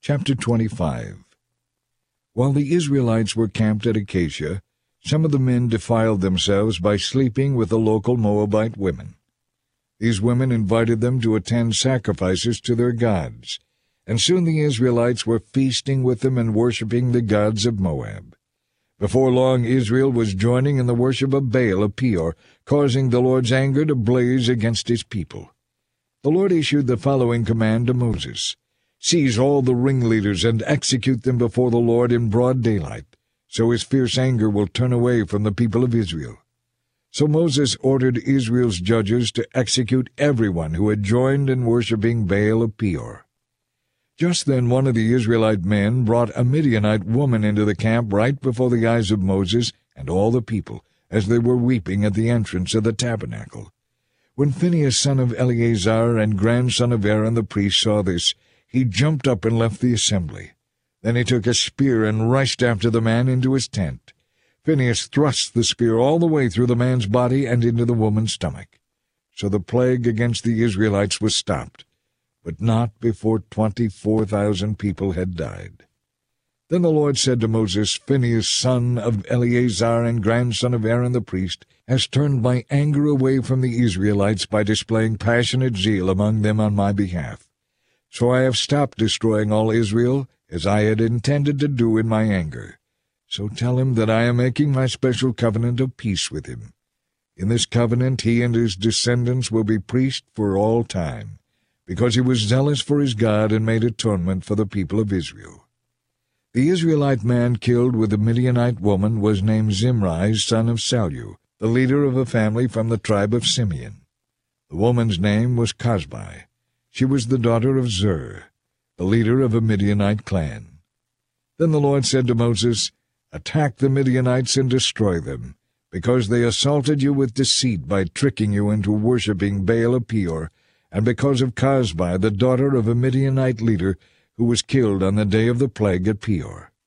Chapter 25. While the Israelites were camped at Acacia, some of the men defiled themselves by sleeping with the local Moabite women. These women invited them to attend sacrifices to their gods, and soon the Israelites were feasting with them and worshipping the gods of Moab. Before long Israel was joining in the worship of Baal of Peor, causing the Lord's anger to blaze against his people. The Lord issued the following command to Moses: "Seize all the ringleaders and execute them before the Lord in broad daylight, so his fierce anger will turn away from the people of Israel." So Moses ordered Israel's judges to execute everyone who had joined in worshipping Baal of Peor. Just then one of the Israelite men brought a Midianite woman into the camp right before the eyes of Moses and all the people, as they were weeping at the entrance of the tabernacle. When Phinehas son of Eleazar and grandson of Aaron the priest saw this, he jumped up and left the assembly. Then he took a spear and rushed after the man into his tent. Phinehas thrust the spear all the way through the man's body and into the woman's stomach. So the plague against the Israelites was stopped, but not before 24,000 people had died. Then the Lord said to Moses, "Phinehas son of Eleazar and grandson of Aaron the priest has turned my anger away from the Israelites by displaying passionate zeal among them on my behalf. So I have stopped destroying all Israel, as I had intended to do in my anger. So tell him that I am making my special covenant of peace with him. In this covenant he and his descendants will be priests for all time, because he was zealous for his God and made atonement for the people of Israel." The Israelite man killed with the Midianite woman was named Zimri, son of Salu, the leader of a family from the tribe of Simeon. The woman's name was Cosbi. She was the daughter of Zur, the leader of a Midianite clan. Then the Lord said to Moses, "Attack the Midianites and destroy them, because they assaulted you with deceit by tricking you into worshipping Baal of Peor, and because of Cosbi, the daughter of a Midianite leader, who was killed on the day of the plague at Peor."